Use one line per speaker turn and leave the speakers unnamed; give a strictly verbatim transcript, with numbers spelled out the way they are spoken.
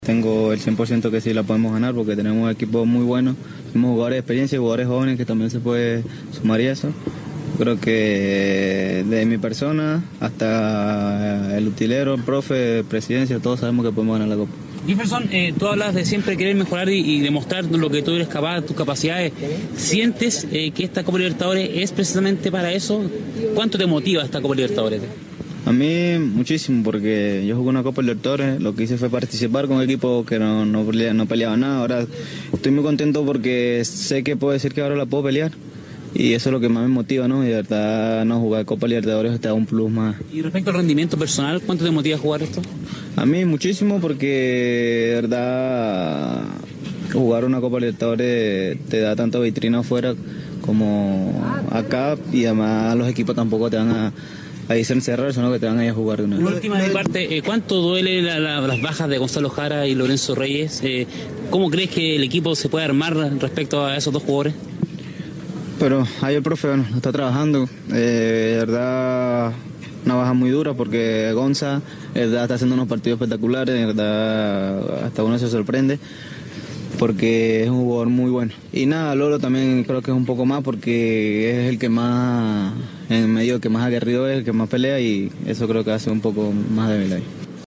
Tengo el cien por ciento que sí la podemos ganar porque tenemos un equipo muy bueno, tenemos jugadores de experiencia y jugadores jóvenes que también se puede sumar y eso. Creo que de mi persona hasta el utilero, el profe, presidencia, todos sabemos que podemos ganar la Copa.
Jefferson, eh, tú hablas de siempre querer mejorar y, y demostrar lo que tú eres capaz, tus capacidades. ¿Sientes eh, que esta Copa Libertadores es precisamente para eso? ¿Cuánto te motiva esta Copa Libertadores?
A mí muchísimo, porque yo jugué una Copa Libertadores, lo que hice fue participar con un equipo que no, no, peleaba, no peleaba nada. Ahora estoy muy contento porque sé que puedo decir que ahora la puedo pelear. Y eso es lo que más me motiva, ¿no? Y de verdad, no jugar Copa Libertadores te da un plus más.
Y respecto al rendimiento personal, ¿cuánto te motiva a jugar esto?
A mí muchísimo, porque de verdad jugar una Copa Libertadores te da tanto vitrina afuera como acá, y además los equipos tampoco te van a, a irse encerrar, sino que te van a ir a jugar de una vez.
Una última de mi parte, eh, ¿cuánto duele la, la, las bajas de Gonzalo Jara y Lorenzo Reyes? Eh, ¿Cómo crees que el equipo se puede armar respecto a esos dos jugadores?
Pero ahí el profe, bueno, está trabajando, eh, de verdad una baja muy dura porque Gonza de verdad está haciendo unos partidos espectaculares, de verdad hasta uno se sorprende porque es un jugador muy bueno. Y nada, Lolo también creo que es un poco más porque es el que más, en medio que más aguerrido es, el que más pelea, y eso creo que hace un poco más débil ahí.